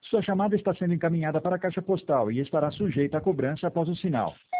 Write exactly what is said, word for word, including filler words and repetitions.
Sua chamada está sendo encaminhada para a caixa postal e estará sujeita a cobrança após o sinal.